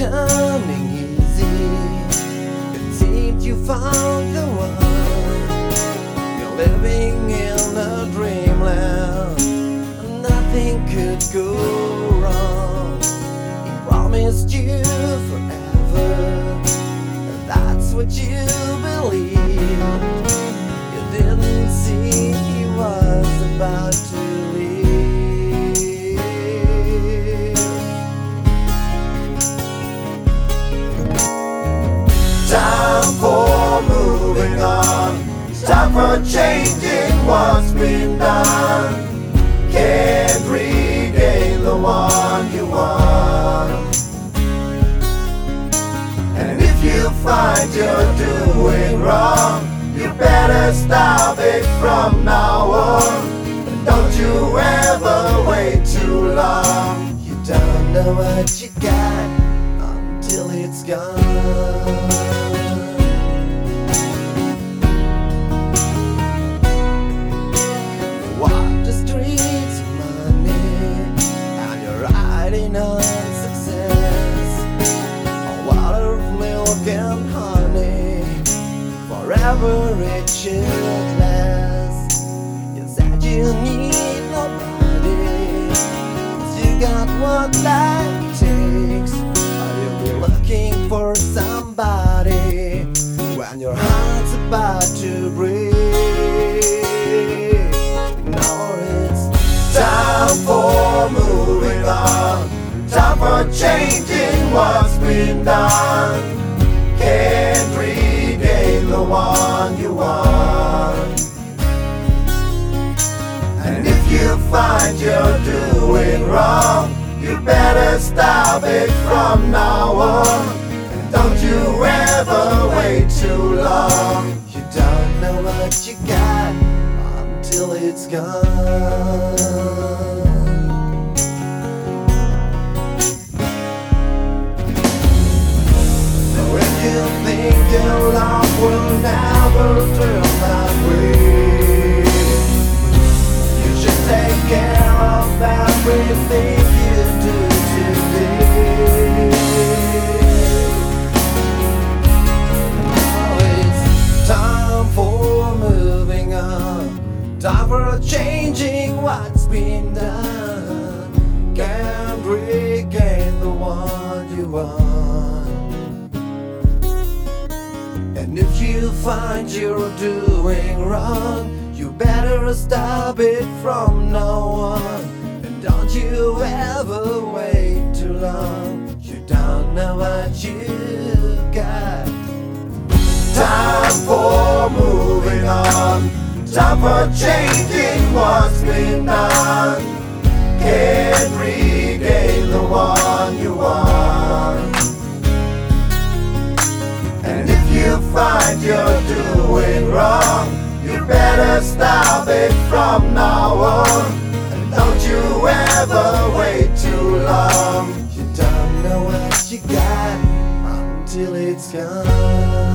coming easy. It seems you found the one. You're living in a dreamland. Nothing could go wrong. He promised you forever, and that's what you believed. You didn't see he was about to leave. Time for moving on. It's time for changing what's been done. Can't regain the one you want. And if you find you're doing wrong, you better stop it from now on. And don't you ever wait too long. You don't know what you got until it's gone. On success, a water of milk and honey, forever it should last. You said you need nobody, 'cause you got what life takes. Or you'll be looking for somebody when your heart's about to break. Now it's time for moving on. Time for changing what's been done. Can't regain the one you want. And if you find you're doing wrong, you better stop it from now on. And don't you ever wait too long. You don't know what you got until it's gone. You think your love will never turn that way. You should take care of everything you do today. Now it's time for moving on. Time for changing what's been done. Can't regain the one you want. And if you find you're doing wrong, you better stop it from now on. And don't you ever wait too long. You don't know what you got. Time for moving on. Time for changing what's been done. Can't regain the one you want. And if you find you're doing wrong, you better stop it from now on. And don't you ever wait too long. You don't know what you got until it's gone.